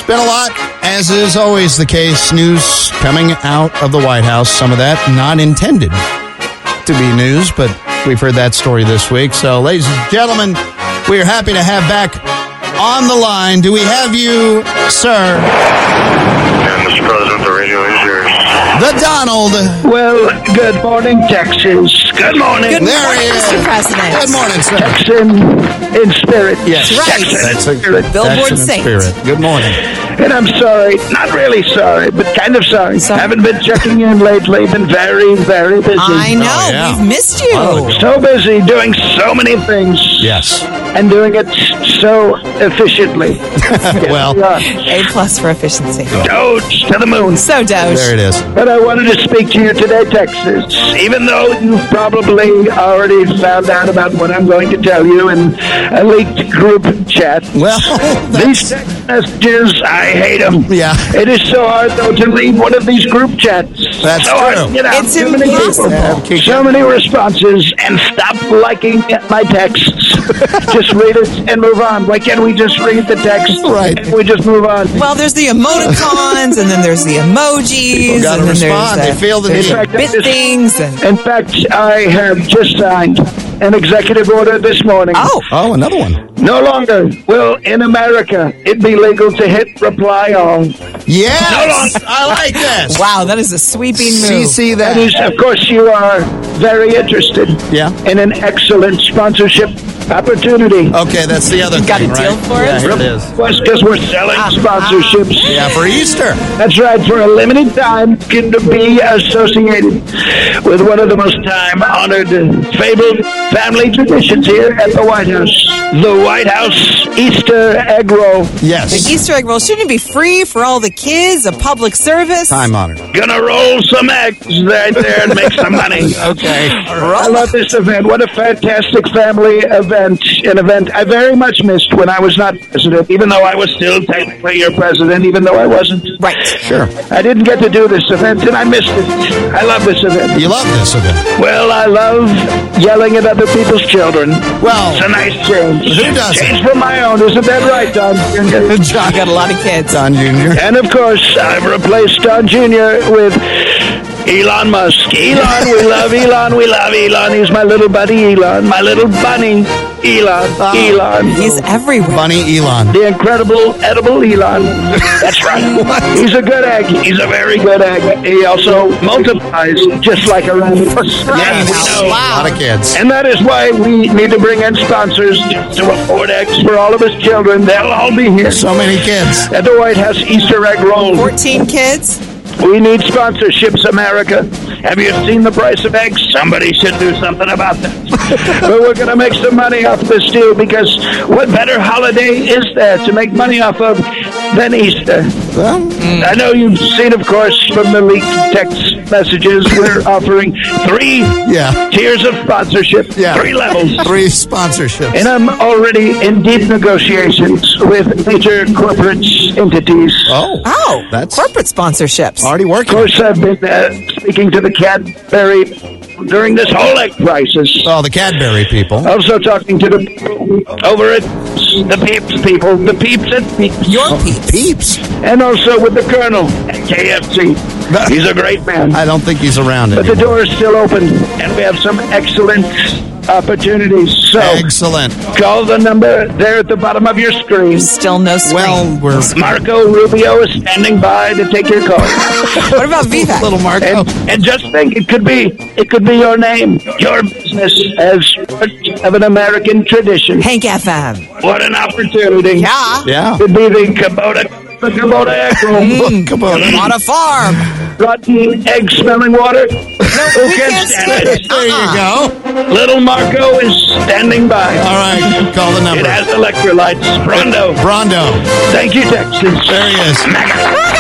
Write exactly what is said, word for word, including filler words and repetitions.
It's been a lot, as is always the case. News coming out of the White House. Some of that not intended to be news, but we've heard that story this week. So, ladies and gentlemen, we are happy to have back on the line. Do we have you, sir? Yeah, Mister President, the radio is yours. The Donald. Well, good morning, Texas. Good morning. Good There morning, he is. Mister President. Good morning, sir. Texan in spirit. Yes. That's right. Texan That's in a spirit. Billboard Texan in Saint. spirit. Good morning. And I'm sorry, not really sorry, but kind of sorry. Sorry. Haven't been checking in lately. Been very, very busy. I know. Oh, yeah. We've missed you. Oh. So busy doing so many things. Yes. And doing it so efficiently. Well, Yeah. A plus for efficiency. Doge to the moon. So Doge. there it is. But I wanted to speak to you today, Texas. Even though you've probably already found out about what I'm going to tell you in a leaked group chat. Well, These that's, text messages, I hate them. Yeah. It is so hard, though, to leave one of these group chats. That's so hard true. to get out. It's Too many people. impossible. Yeah, keep So many responses, and stop liking my texts. Just read it and move on. Why can't we just read the text? Right. And we just move on. Well, there's the emoticons, and then there's the emojis, People got to and then respond. there's They feel the In need. fact, I bit just- things, and In fact, I have just signed an executive order this morning. oh, Oh, another one. No longer will in America it be legal to hit reply all. Yes. I like this. wow, that is a sweeping See, move. see That that. is, of course, you are very interested Yeah. in an excellent sponsorship opportunity. Okay, that's the other You got thing, a deal right? for Yeah, it? here it is. Because we're selling Ah, sponsorships. Yeah, for Easter. That's right. For a limited time, you can be associated with one of the most time-honored, fabled family traditions here at the White House. The White House Easter egg roll. Yes. The Easter egg roll shouldn't it be free for all the kids, a public service? Time honored. Gonna roll some eggs right there and make some money. Okay. I love this event. What a fantastic family event. An event I very much missed when I was not president, even though I was still technically your president, even though I wasn't. Right. Sure. I didn't get to do this event, and I missed it. I love this event. You love this event. Well, I love yelling at other people's children. Well, It's a nice change. Who doesn't? Change from my own. Isn't that right, Don Junior? John, You got a lot of kids. Don Junior And, of course, I've replaced Don Junior with Elon Musk. Elon, we love Elon. We love Elon. He's my little buddy Elon. My little bunny Elon. Oh. Elon. He's everywhere. Bunny Elon. The incredible edible Elon. That's right. He's a good egg. He's a very good egg. He also multiplies just like a rabbit. crying we out know. A loud. lot of kids. And that is why we need to bring in sponsors to afford eggs for all of his children. They'll all be here So many kids. at the White House Easter egg roll. fourteen kids? We need sponsorships, America. Have you seen the price of eggs? Somebody should do something about that. But we're going to make some money off this deal, because what better holiday is there to make money off of than Easter? Well, I know you've seen, of course, from the leaked text messages, we're offering three yeah. tiers of sponsorship, Yeah. three levels. Three sponsorships. And I'm already in deep negotiations with major corporate entities. Oh. Oh, That's corporate sponsorships. already Of working. course, I've been uh, speaking to the Cadbury during this whole egg crisis. Oh, the Cadbury people. Also talking to the people over at the Peeps people, the Peeps at Peeps. Your peeps. Peeps. And also with the Colonel at K F C. He's a great man. I don't think he's around But the anymore. door is still open, and we have some excellent opportunities. So Excellent. call the number there at the bottom of your screen. Still no screen. Well, we're Marco Rubio is standing by to take your call. what about Vivek? little Marco. And, and just think, it could be it could be your name, your business as part of an American tradition. Hank F M. What an opportunity! Yeah. Yeah. Could be the Kubota, the Kubota egg roll, Mm, Kubota. on a farm. rotten egg smelling water. No, Who we can can't stand stand it? it. There you Uh-uh. go. Little Marco is standing by. All right. Call the It number. has electrolytes. Rondo. Brondo. Thank you, Texas. There he is. Mega.